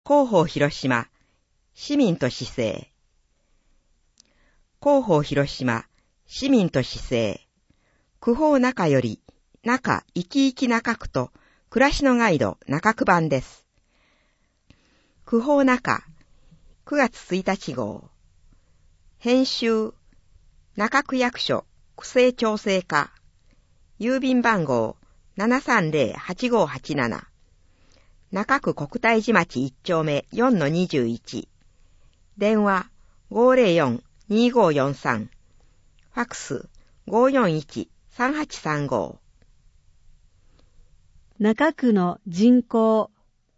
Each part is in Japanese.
広報広島、市民と市政。広報広島、市民と市政。区報中より、中生き生き中区と暮らしのガイド中区版です。区報中、9月1日号。編集、中区役所区政調整課。郵便番号 730-8587。中区国体寺町1丁目 4-21。電話 504-2543。ファクス 541-3835。 中区の人口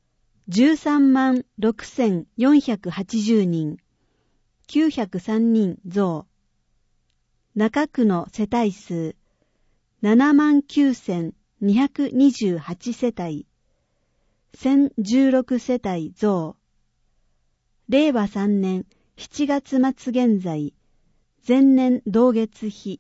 136480人、903人増。中区の世帯数79228世帯、1016世帯増。令和3年7月末現在、前年同月比。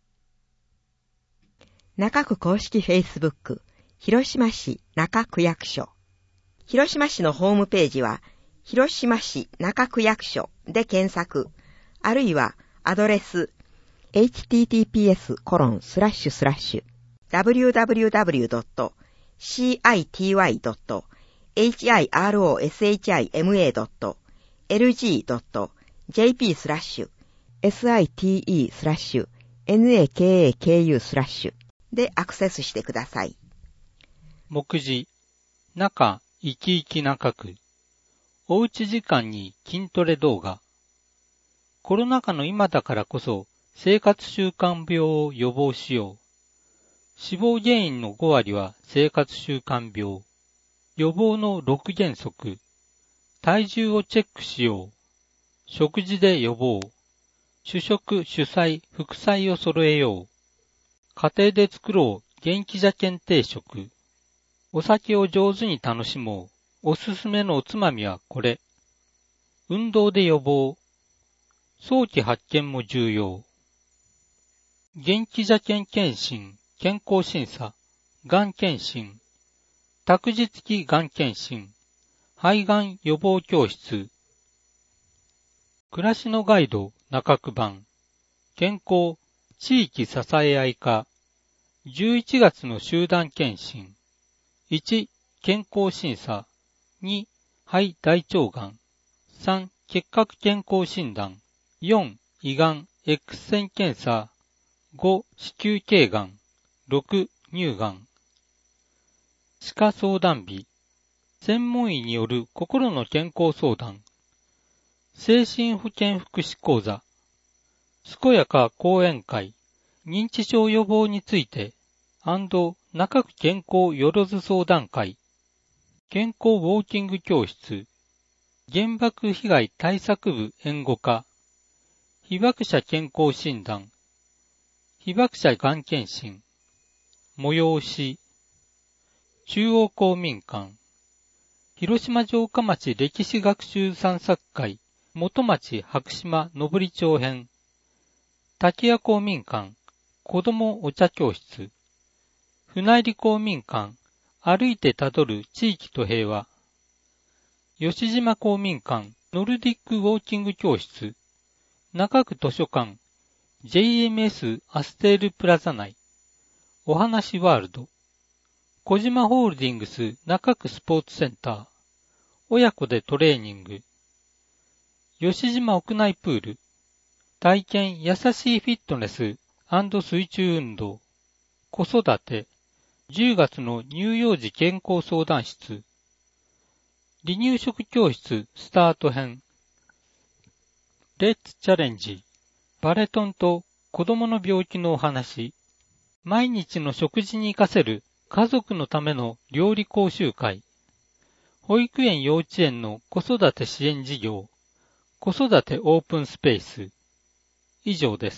中区公式フェイスブック、広島市中区役所。広島市のホームページは、広島市中区役所で検索、あるいはアドレス、https://www.city.hiroshimaku/nakaku/ でアクセスしてください。 目次、中生き生き中区。おうち時間に筋トレ動画。コロナ禍の今だからこそ生活習慣病を予防しよう。死亡原因の5割は生活習慣病。予防の6原則。体重をチェックしよう。食事で予防。主食、主菜、副菜を揃えよう。家庭で作ろう元気鮭定食。お酒を上手に楽しもう。おすすめのおつまみはこれ。運動で予防。早期発見も重要。元気鮭検診、健康審査、がん検診、託児付きがん検診、肺がん予防教室。暮らしのガイド中区版、健康、地域支え合い課、11月の集団検診。1、健康審査。2、肺大腸がん。3、結核健康診断。4、胃がん、X 線検査。5、子宮頸がん。6、乳がん。歯科相談日。専門医による心の健康相談。精神保健福祉講座。健やか講演会。認知症予防について。中区健康よろず相談会。健康ウォーキング教室。原爆被害対策部援護課。被爆者健康診断。被爆者がん検診。催し。中央公民館。広島城下町歴史学習散策会。元町白島登町編。滝屋公民館。子どもお茶教室。船入公民館。歩いてたどる地域と平和。吉島公民館。ノルディックウォーキング教室。中区図書館。JMS アステールプラザ内。お話ワールド。小島ホールディングス中区スポーツセンター。親子でトレーニング。吉島屋内プール。体験優しいフィットネス&水中運動。子育て。10月の乳幼児健康相談室。離乳食教室スタート編。レッツチャレンジ。バレトンと子供の病気のお話。毎日の食事に活かせる家族のための料理講習会。保育園幼稚園の子育て支援事業。子育てオープンスペース。以上です。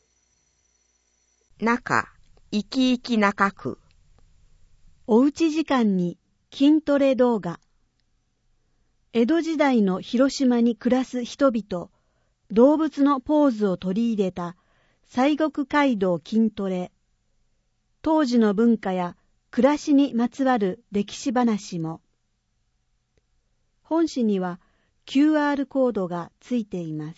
中、生き生き中区。 おうち時間に筋トレ動画。江戸時代の広島に暮らす人々、動物のポーズを取り入れた西国街道筋トレ。当時の文化や暮らしにまつわる歴史話も。 本紙には QR コードがついています。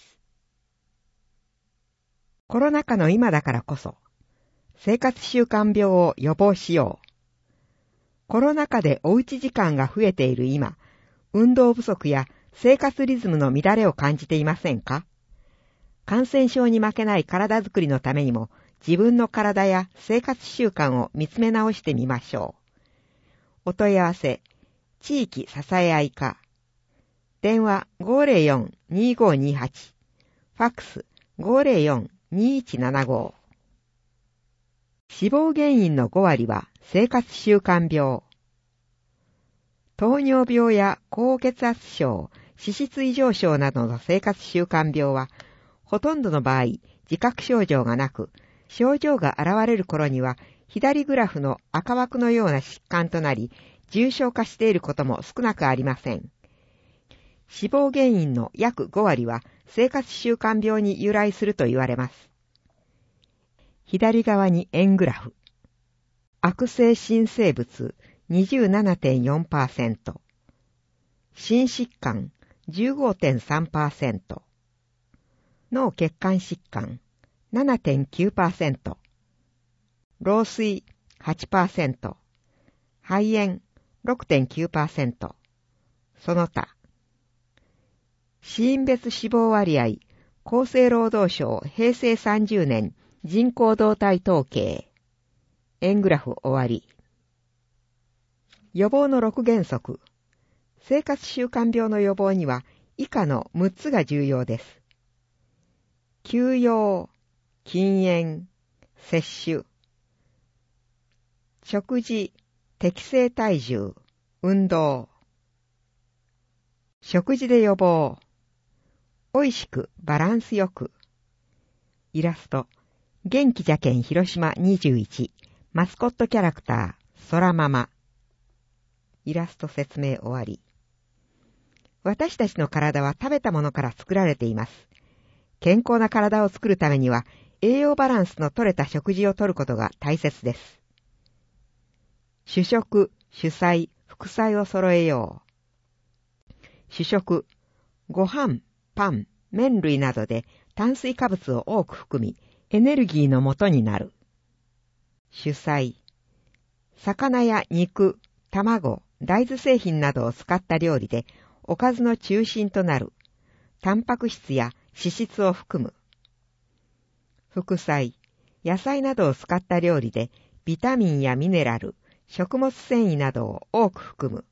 コロナ禍の今だからこそ、生活習慣病を予防しよう。コロナ禍でおうち時間が増えている今、運動不足や生活リズムの乱れを感じていませんか？感染症に負けない体づくりのためにも、自分の体や生活習慣を見つめ直してみましょう。お問い合わせ、地域支え合い課。電話 504-2528。ファックス 504-2175。死亡原因の5割は生活習慣病。糖尿病や高血圧症、脂質異常症などの生活習慣病は、ほとんどの場合、自覚症状がなく、症状が現れる頃には、左グラフの赤枠のような疾患となり、重症化していることも少なくありません。死亡原因の約5割は、生活習慣病に由来すると言われます。左側に円グラフ。悪性新生物 27.4%。心疾患 15.3%。脳血管疾患 7.9%。老衰 8%。肺炎 6.9%。その他。死因別死亡割合、厚生労働省平成30年人口動態統計。円グラフ終わり。予防の6原則。生活習慣病の予防には以下の6つが重要です。休養、禁煙、摂取。食事、適正体重、運動。食事で予防。おいしくバランスよく。イラスト。元気じゃけん広島21。マスコットキャラクター、空ママ。イラスト説明終わり。私たちの体は食べたものから作られています。健康な体を作るためには、栄養バランスの取れた食事をとることが大切です。主食、主菜、副菜を揃えよう。主食、ご飯、パン、麺類などで炭水化物を多く含み、エネルギーの元になる。主菜、魚や肉、卵、大豆製品などを使った料理でおかずの中心となる。タンパク質や脂質を含む。副菜、野菜などを使った料理でビタミンやミネラル、食物繊維などを多く含む。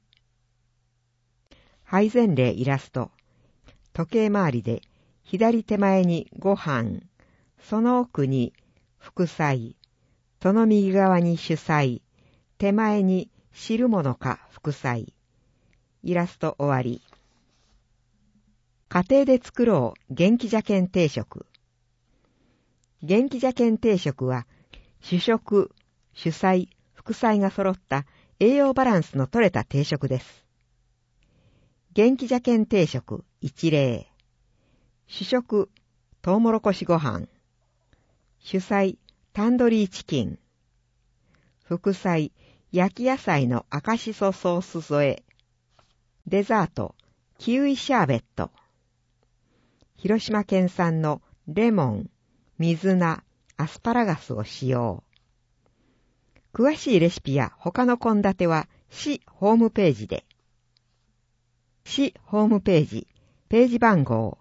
配膳例イラスト。時計回りで左手前にご飯、その奥に副菜、その右側に主菜、手前に汁物か副菜。イラスト終わり。家庭で作ろう元気じゃけん定食。元気じゃけん定食は主食、主菜、副菜が揃った栄養バランスの取れた定食です。元気じゃけん定食一例。主食、トウモロコシご飯。主菜、タンドリーチキン。副菜、焼き野菜の赤しそソース添え。デザート、キウイシャーベット。広島県産のレモン、水菜、アスパラガスを使用。詳しいレシピや他の献立は市ホームページで。市ホームページ、ページ番号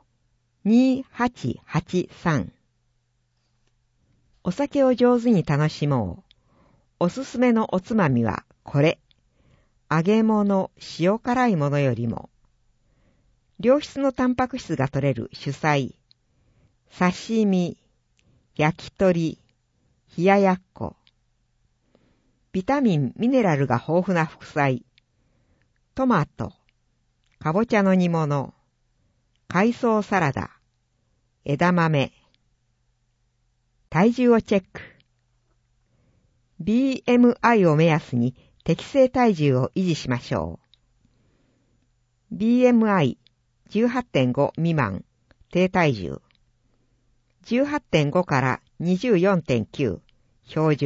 2883。お酒を上手に楽しもう。おすすめのおつまみはこれ。揚げ物、塩辛いものよりも。良質のタンパク質が取れる主菜。刺身、焼き鳥、冷ややっこ。ビタミン、ミネラルが豊富な副菜。トマト、かぼちゃの煮物、海藻サラダ、枝豆。体重をチェック。BMI を目安に適正体重を維持しましょう。BMI 18.5 未満、低体重。18.5 から24.9、標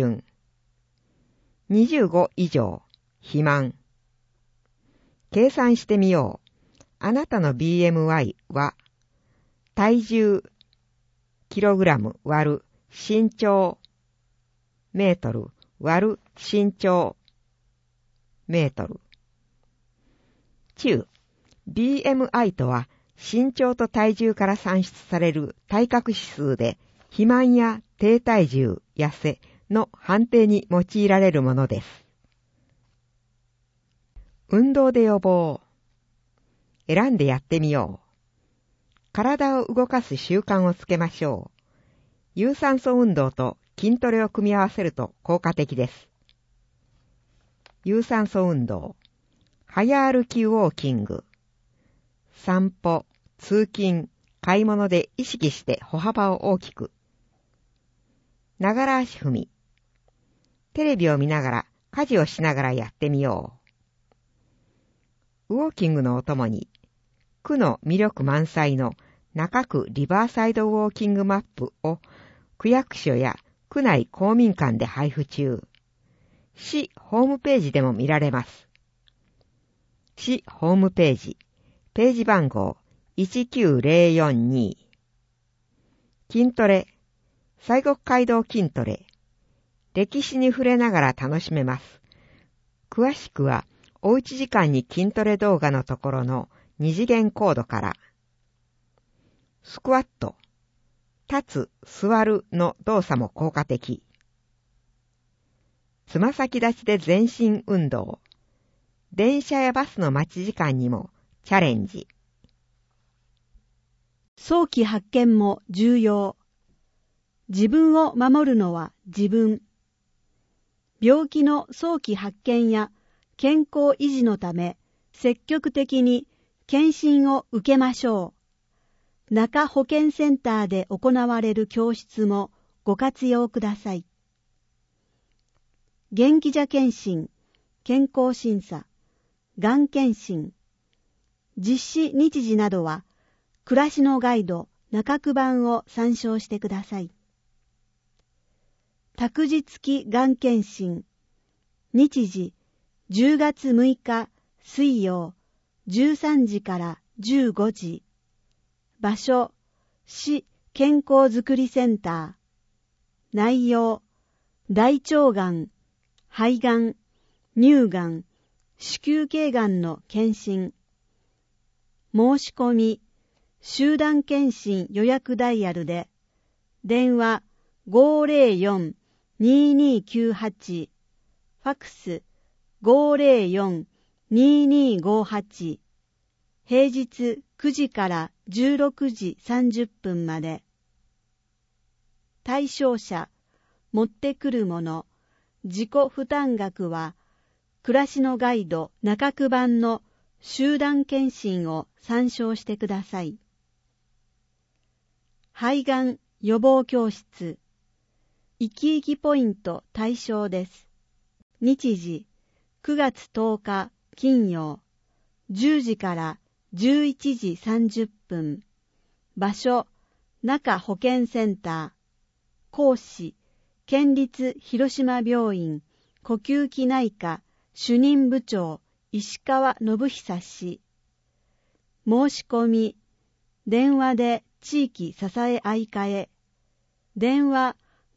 準。25以上、肥満。計算してみよう。 あなたの BMI は、体重、キログラム割る身長、メートル割る身長、メートル。中、BMI とは身長と体重から算出される体格指数で、肥満や低体重、痩せの判定に用いられるものです。運動で予防。選んでやってみよう。体を動かす習慣をつけましょう。有酸素運動と筋トレを組み合わせると効果的です。有酸素運動。早歩きウォーキング。散歩、通勤、買い物で意識して歩幅を大きく。ながら足踏み。テレビを見ながら、家事をしながらやってみよう。ウォーキングのお供に、区の魅力満載の中区リバーサイドウォーキングマップを区役所や区内公民館で配布中。市ホームページでも見られます。市ホームページ、ページ番号19042。筋トレ、西国街道筋トレ。歴史に触れながら楽しめます。詳しくは、おうち時間に筋トレ動画のところの二次元コードから。スクワット、立つ、座るの動作も効果的。つま先立ちで全身運動。電車やバスの待ち時間にもチャレンジ。 早期発見も重要。自分を守るのは自分。病気の早期発見や健康維持のため積極的に検診を受けましょう。中保健センターで行われる教室もご活用ください。元気者検診、健康審査、がん検診、実施日時などは暮らしのガイド中区版を参照してください。託児付きがん検診、日時10月6日水曜13時から15時、場所市健康づくりセンター、内容大腸がん、肺がん、乳がん、子宮頸がんの検診、申し込み集団検診予約ダイヤルで電話504-2298、ファクス 504-2258、平日9時から16時30分まで。対象者、持ってくるもの、自己負担額は、暮らしのガイド中区版の集団検診を参照してください。肺がん予防教室、生き生きポイント対象です。日時、9月10日金曜、10時から11時30分。場所、中保健センター。講師、県立広島病院呼吸器内科主任部長石川信久氏。申し込み、電話で地域支え合い課へ。電話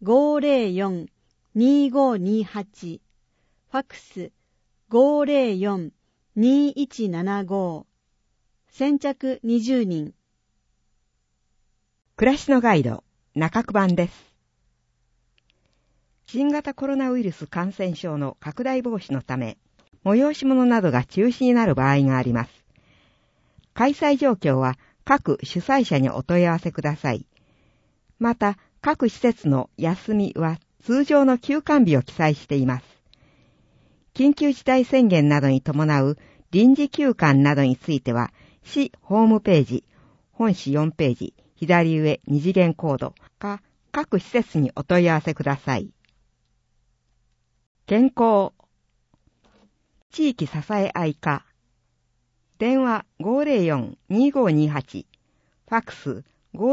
504-2528、ファクス 504-2175。先着20人。 暮らしのガイド、中区版です。新型コロナウイルス感染症の拡大防止のため、催し物などが中止になる場合があります。開催状況は各主催者にお問い合わせください。また、各施設の休みは通常の休館日を記載しています。緊急事態宣言などに伴う臨時休館などについては、市ホームページ、本市4ページ、左上二次元コードか各施設にお問い合わせください。健康、地域支え合い課、電話504-2528、ファクス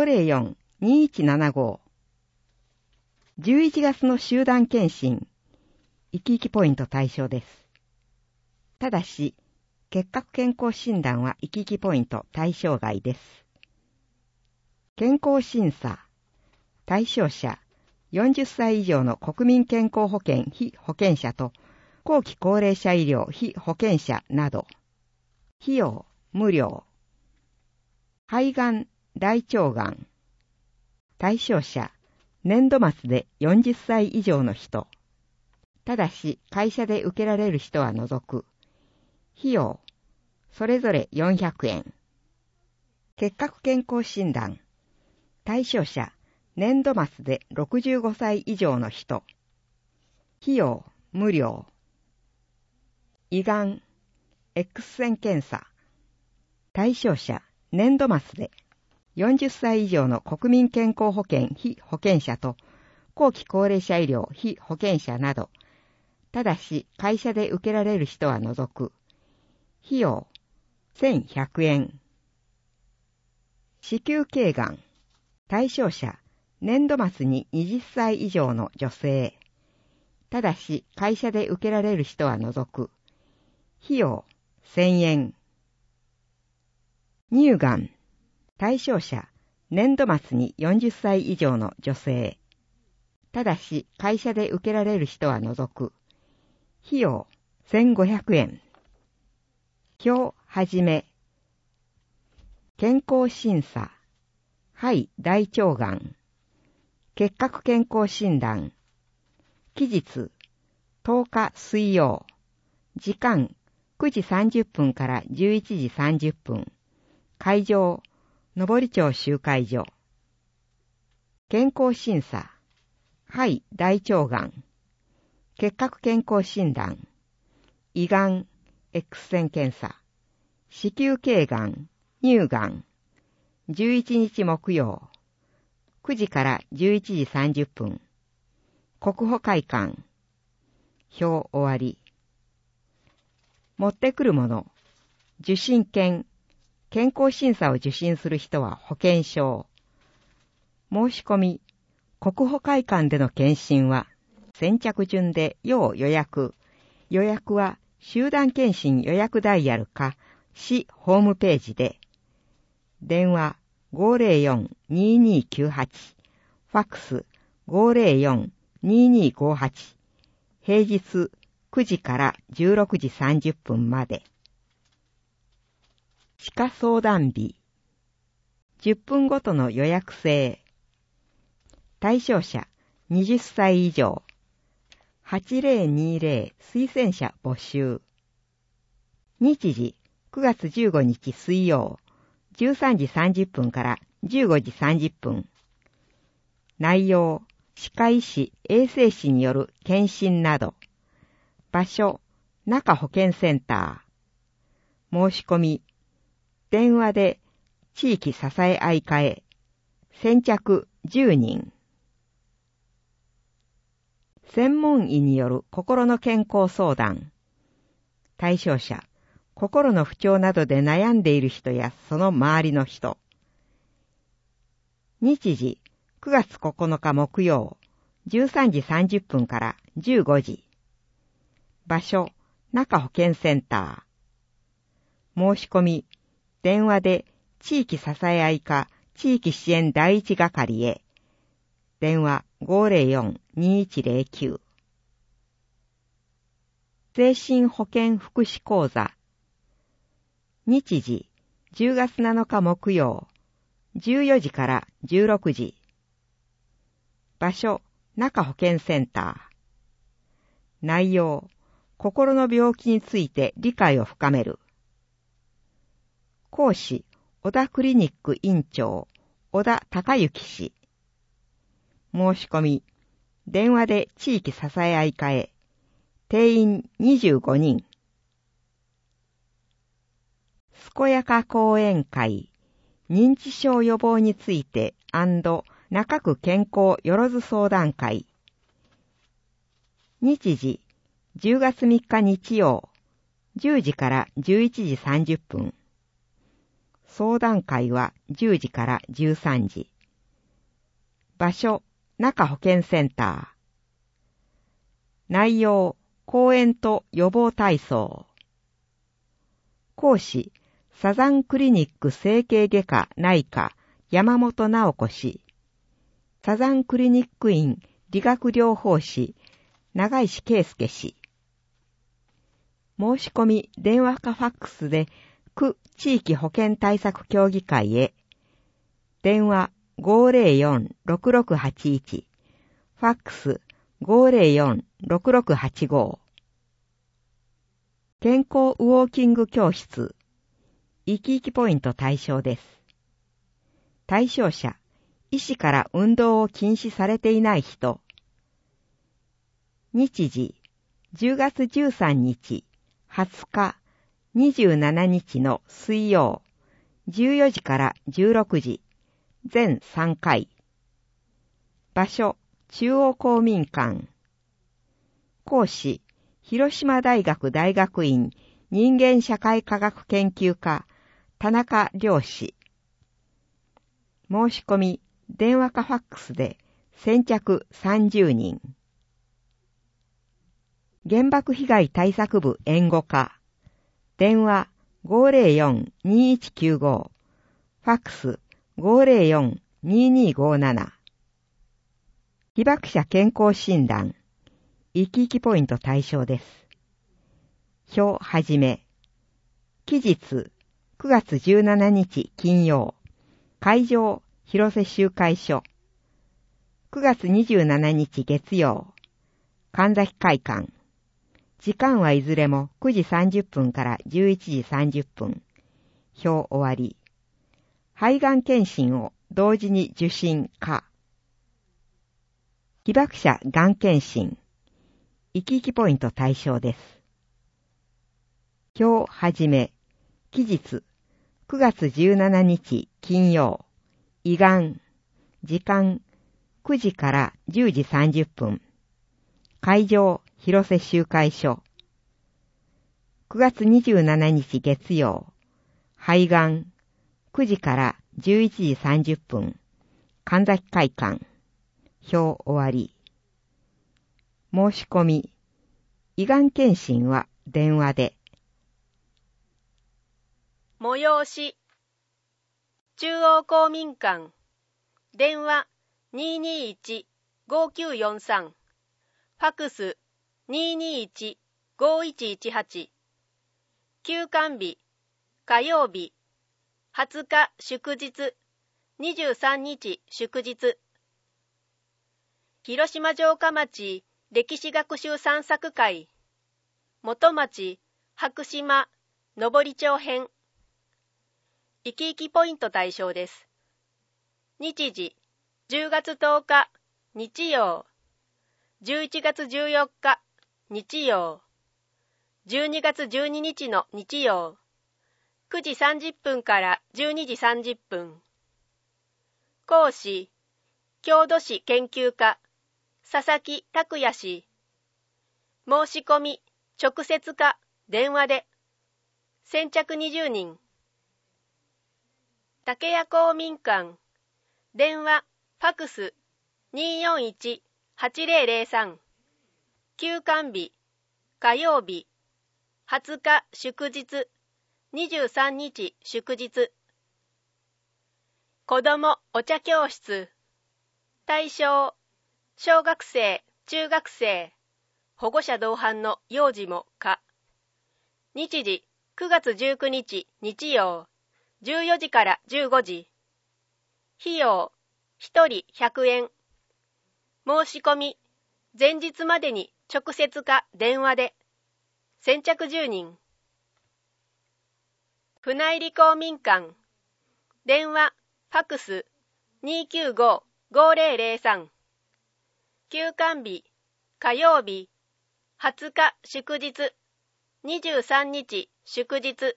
504-2175。11月の集団検診、生き生きポイント対象です。ただし、 結核健康診断は行き来ポイント対象外です。健康審査。対象者、40歳以上の国民健康保険被保険者と後期高齢者医療被保険者など。費用、無料。肺がん、大腸がん。対象者、年度末で40歳以上の人。ただし会社で受けられる人は除く。費用、それぞれ400円。結核健康診断。対象者、年度末で65歳以上の人。費用、無料。胃がん、X 線検査。対象者、年度末で40歳以上の国民健康保険被保険者と後期高齢者医療被保険者など、ただし会社で受けられる人は除く。費用、1100円。子宮頸がん。対象者、年度末に20歳以上の女性。ただし会社で受けられる人は除く。費用、1000円。乳がん。対象者、年度末に40歳以上の女性。ただし会社で受けられる人は除く。費用、1500円。表はじめ。健康審査。肺大腸がん。結核健康診断。期日、10日水曜。時間、9時30分から11時30分。会場、登町集会所。健康審査。肺大腸がん。結核健康診断。胃がん、X 線検査。子宮頸がん、乳がん。11日木曜。9時から11時30分。国保会館。表終わり。持ってくるもの。受診券。健康審査を受診する人は保険証。申し込み。国保会館での検診は先着順で要予約。予約は集団検診予約ダイヤルか市ホームページで。電話 504-2298。ファックス 504-2258。平日9時から16時30分まで。歯科相談日。10分ごとの予約制。対象者20歳以上。8020推薦者募集。日時9月15日水曜。13時30分から15時30分。内容、歯科医師、衛生士による検診など。場所、中保健センター。申し込み、電話で地域支え合い会。先着10人。専門医による心の健康相談。対象者、心の不調などで悩んでいる人やその周りの人。日時、9月9日木曜、13時30分から15時。場所、中保健センター。申し込み、電話で地域支え合い課地域支援第一係へ。電話 504-2109。精神保健福祉講座。日時、10月7日木曜、14時から16時。場所、中保健センター。内容、心の病気について理解を深める。講師、小田クリニック院長、小田隆之氏。申し込み、電話で地域支え合い課へ。定員25人。健やか講演会、認知症予防について&中区健康よろず相談会。日時、10月3日日曜、10時から11時30分。相談会は10時から13時。場所、中保健センター。内容、講演と予防体操。 講師、サザンクリニック整形外科内科山本直子氏、サザンクリニック院理学療法士長石圭介氏。申し込み電話かファックスで区地域保健対策協議会へ。電話 504-6681、ファックス 504-6685。健康ウォーキング教室、生き生きポイント対象です。対象者、医師から運動を禁止されていない人。日時、10月13日、20日、27日の水曜、14時から16時、全3回。場所、中央公民館。講師、広島大学大学院人間社会科学研究科、田中良氏。申し込み、電話かファックスで先着30人。原爆被害対策部援護課。電話 504-2195。ファックス 504-2257。被爆者健康診断。生き生きポイント対象です。表はじめ。期日9月17日金曜。会場広瀬集会所。9月27日月曜。神崎会館。時間はいずれも9時30分から11時30分。表終わり。肺がん検診を同時に受診か。被爆者がん検診。生き生きポイント対象です。表はじめ。期日9月17日金曜。胃がん。時間9時から10時30分。会場広瀬集会所。9月27日月曜。肺がん。9時から11時30分。神崎会館。表終わり。申し込み。胃がん検診は電話で。 催し。中央公民館。電話 221-5943。ファクス 221-5118。休館日、火曜日、20日祝日、23日祝日。広島城下町歴史学習散策会。元町、白島、登町編。生き生きポイント対象です。日時、10月10日、日曜。11月14日、日曜。12月12日の日曜。9時30分から12時30分。講師、郷土史研究家、佐々木拓也氏。申し込み、直接か電話で。先着20人。竹谷公民館。電話、ファクス 241-8003。休館日、火曜日。20日祝日、23日祝日。子どもお茶教室。対象、小学生、中学生。保護者同伴の幼児も可。日時、9月19日日曜。14時から15時。費用、1人100円。申し込み、前日までに直接か電話で。先着10人。船入公民館。電話、ファクス 295-5003。休館日、火曜日。20日祝日、23日祝日。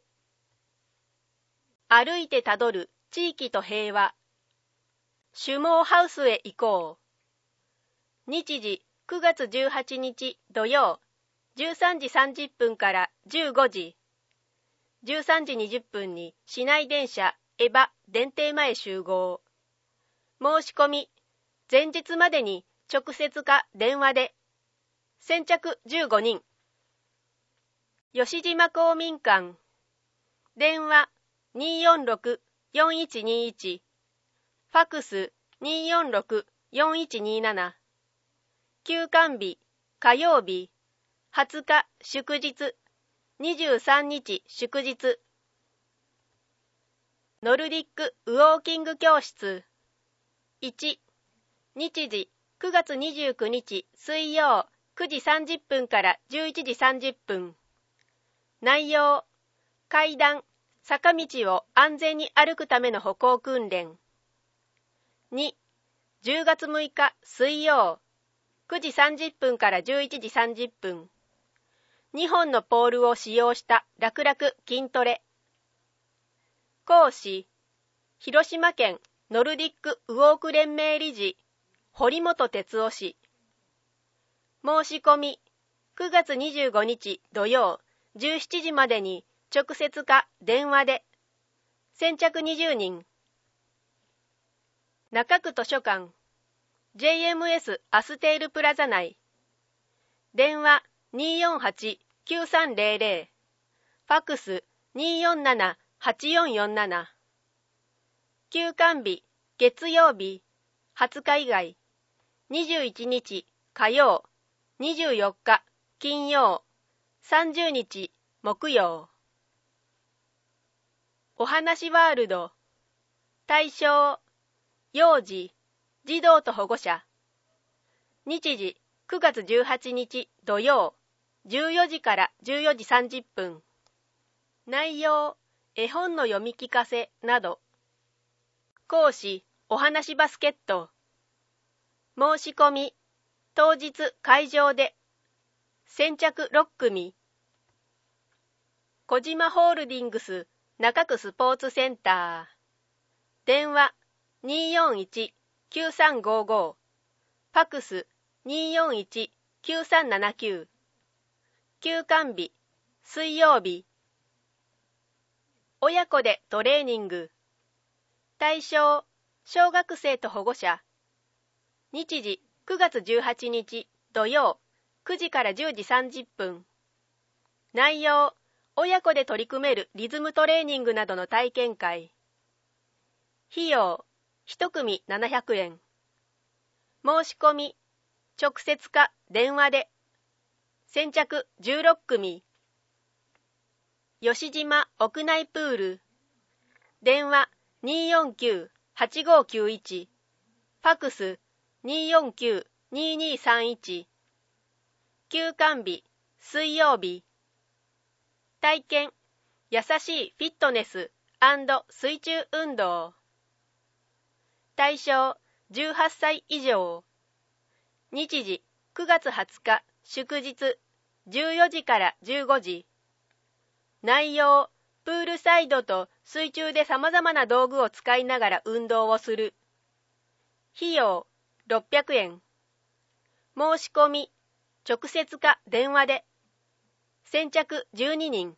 歩いてたどる地域と平和。種毛ハウスへ行こう。日時9月18日土曜。13時30分から15時。13時20分に市内電車エバ電停前集合。申し込み、前日までに直接か電話で。先着15人。吉島公民館。 電話 246-4121、ファクス 246-4127、休館日、火曜日、20日祝日、23日祝日。ノルディックウォーキング教室。1、日時9月29日水曜9時30分から11時30分。内容、階段、坂道を安全に歩くための歩行訓練。2、10月6日水曜9時30分から11時30分。2本のポールを使用した楽々筋トレ。講師、広島県ノルディックウォーク連盟理事、堀本哲夫氏。申し込み、9月25日土曜17時までに直接か電話で。先着20人。中区図書館、JMS アステールプラザ内。電話248-9300、ファクス247-8447。休館日、月曜日、20日以外、21日火曜、24日金曜、30日木曜。お話ワールド。対象、幼児、児童と保護者。日時9月18日土曜、14時から14時30分。内容、絵本の読み聞かせなど。講師、お話バスケット。申し込み、当日会場で。先着6組。小島ホールディングス中区スポーツセンター。電話241-9355、ファクス241-9379。休館日、水曜日。親子でトレーニング。対象、小学生と保護者。日時9月18日土曜9時から10時30分。内容、親子で取り組めるリズムトレーニングなどの体験会。費用、1組700円。申し込み、直接か電話で。先着16組。吉島屋内プール。電話249-8591、ファクス249-2231。休館日、水曜日。体験、優しいフィットネス&水中運動。対象、18歳以上。日時、9月20日、祝日、14時から15時。内容、プールサイドと水中で様々な道具を使いながら運動をする。費用、600円。申し込み、直接か電話で。先着12人。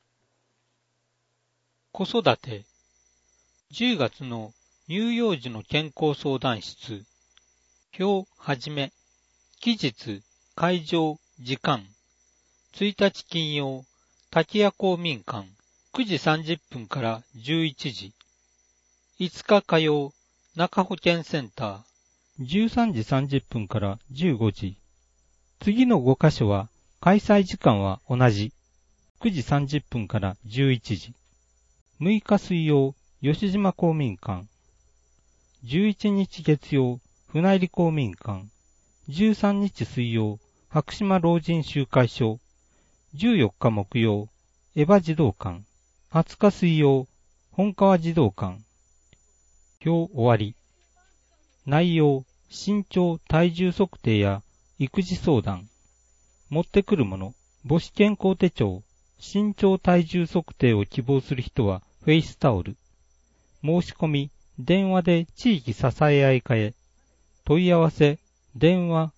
子育て。10月の乳幼児の健康相談室。表はじめ。期日、会場、時間。1日金曜、滝谷公民館、9時30分から11時。5日火曜、中保健センター、13時30分から15時。次の5カ所は、開催時間は同じ。9時30分から11時。6日水曜、吉島公民館。11日月曜、船入公民館。13日水曜、白島老人集会所。14日木曜、エヴァ児童館。20日水曜、本川児童館。表終わり。内容、身長体重測定や育児相談。持ってくるもの、母子健康手帳。身長体重測定を希望する人はフェイスタオル。申し込み、電話で地域支え合い課へ。問い合わせ、電話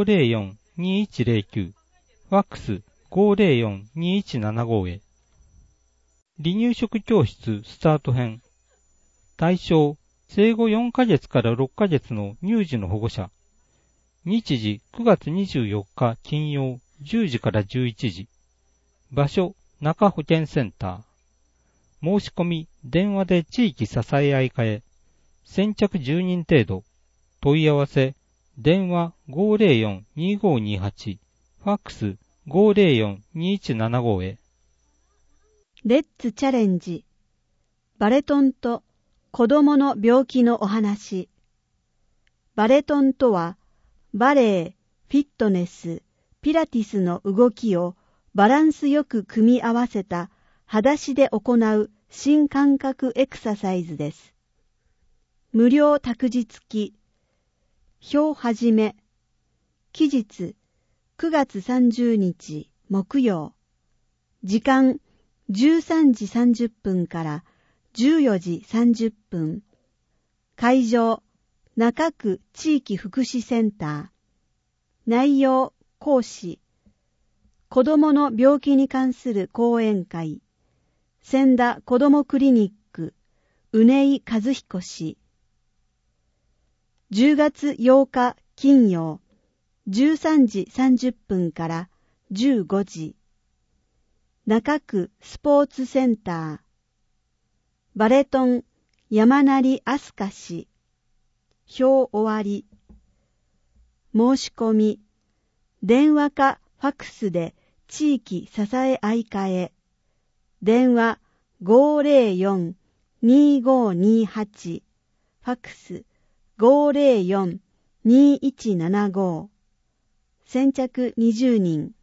504-2109、ファックス 504-2175 へ。離乳食教室スタート編。対象、生後4ヶ月から6ヶ月の乳児の保護者。日時9月24日金曜10時から11時。場所、中保健センター。 申し込み、電話で地域支え合い会へ、先着10人程度、問い合わせ、電話 504-2528、ファックス 504-2175 へ。 レッツチャレンジ。バレトンと子供の病気のお話。バレトンとは、バレエ、フィットネス、ピラティスの動きをバランスよく組み合わせた裸足で行う新感覚エクササイズです。無料託児付き。表はじめ。期日9月30日木曜。時間13時30分から14時30分。会場中区地域福祉センター。内容講師。子どもの病気に関する講演会。千田子どもクリニック、宇根井和彦氏。10月8日金曜、13時30分から15時。中区スポーツセンター。バレトン山成飛鳥氏。表終わり。申し込み。電話かファックスで地域支え合い会へ。電話 504-2528、ファックス 504-2175。先着20人。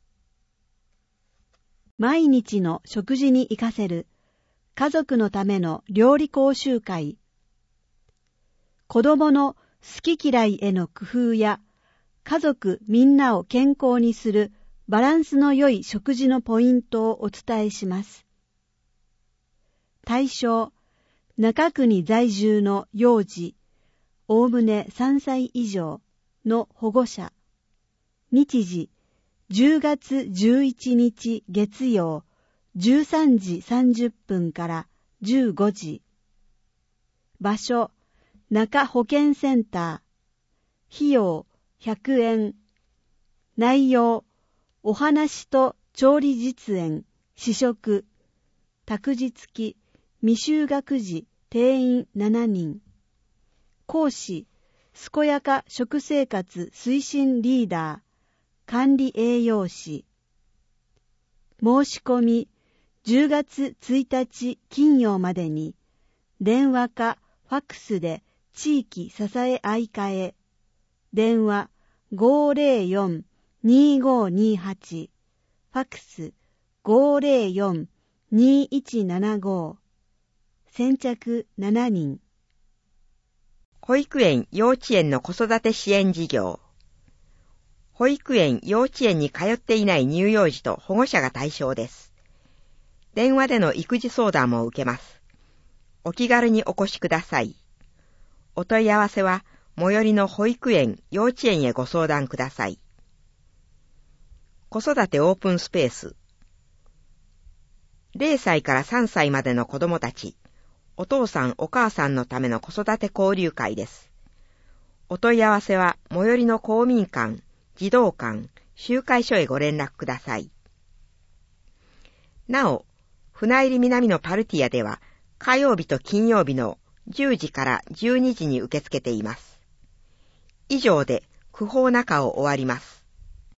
毎日の食事に活かせる家族のための料理講習会。子供の好き嫌いへの工夫や家族みんなを健康にするバランスの良い食事のポイントをお伝えします。対象、中区に在住の幼児、おおむね3歳以上の保護者。日時、10月11日月曜、13時30分から15時。場所、中保健センター。費用、100円。内容、お話と調理実演、試食。託児付き、未就学児、定員7人。講師、健やか食生活推進リーダー、管理栄養士。申し込み、10月1日金曜までに、電話かファックスで地域支え合い会へ。電話 504-2528、ファックス 504-2175。先着7人。 保育園・幼稚園の子育て支援事業。保育園・幼稚園に通っていない乳幼児と保護者が対象です。電話での育児相談も受けます。お気軽にお越しください。お問い合わせは最寄りの保育園・幼稚園へご相談ください。子育てオープンスペース。0歳から3歳までの子供たち、お父さんお母さんのための子育て交流会です。お問い合わせは最寄りの公民館、児童館、集会所へご連絡ください。なお、船入南のパルティアでは火曜日と金曜日の10時から12時に受け付けています。以上で区報中を終わります。